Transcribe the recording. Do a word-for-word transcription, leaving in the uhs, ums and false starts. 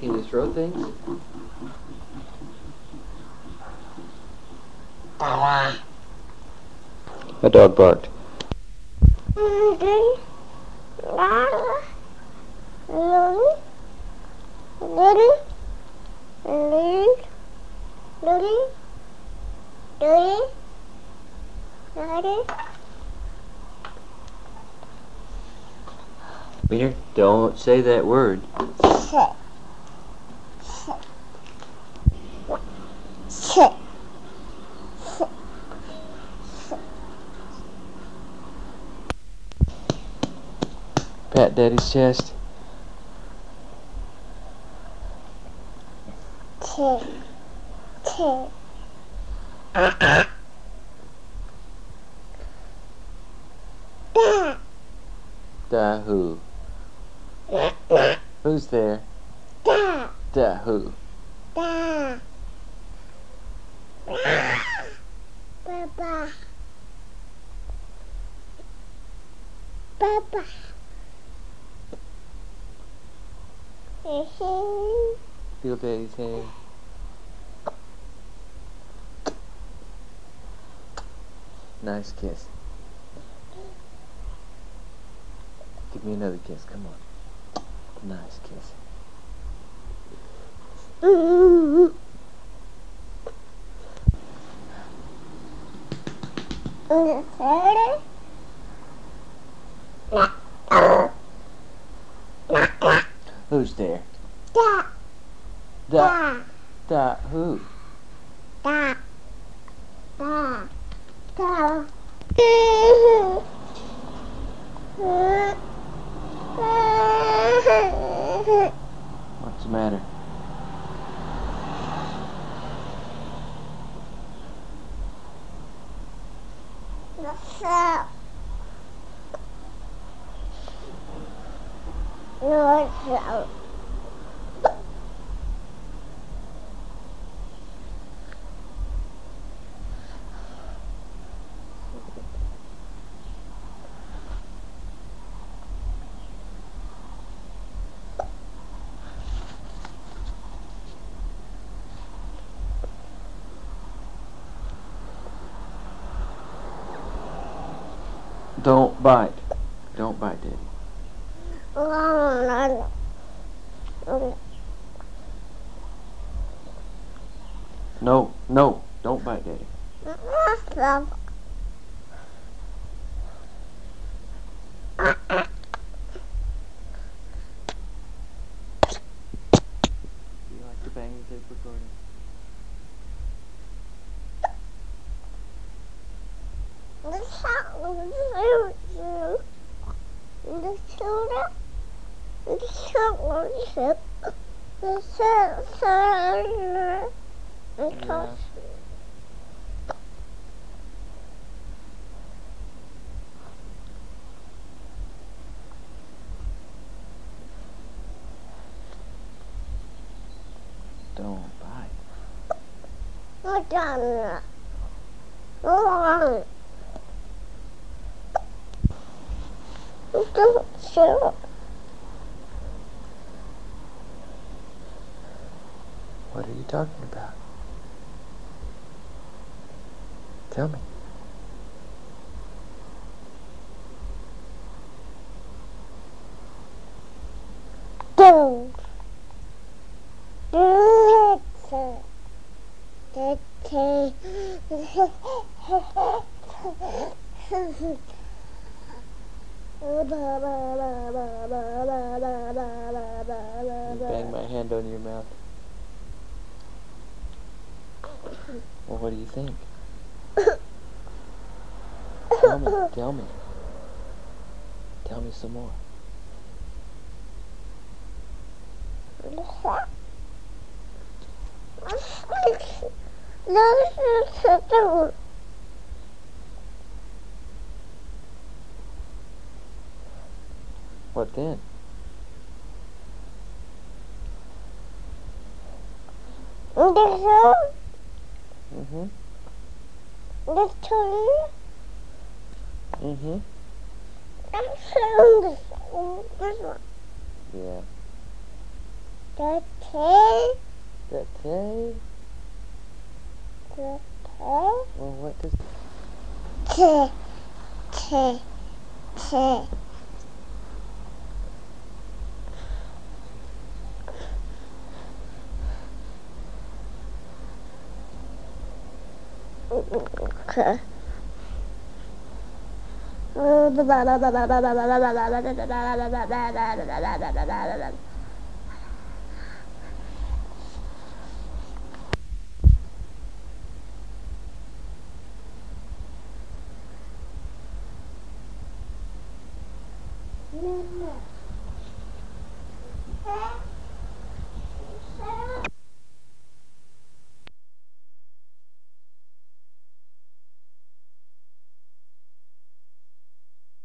Can you throw things? A dog barked. Peter, don't say that word. Pat Daddy's chest. Da who? Who's there? Da who? Papa. Papa. Feel Daddy's hair. Nice kiss. Give me another kiss, come on. Nice kiss. Who's there? Da. Da. Da who? Da. Da. Da. What's the matter? What's up? What's up? Don't bite. Don't bite, Daddy. No, no, don't bite, Daddy. Do you like to bang the tape recording? Yeah. Don't bite. What What are you talking about? Tell me. Don't. You bang my hand on your mouth. Well, what do you think? Tell me, tell me. Tell me some more. What then? Mm-hmm. This turn. Mm-hmm. I'm showing this one. This one. Yeah. The tail. The tail? The tail. Well, what does... T. T. T. Okay. No, no.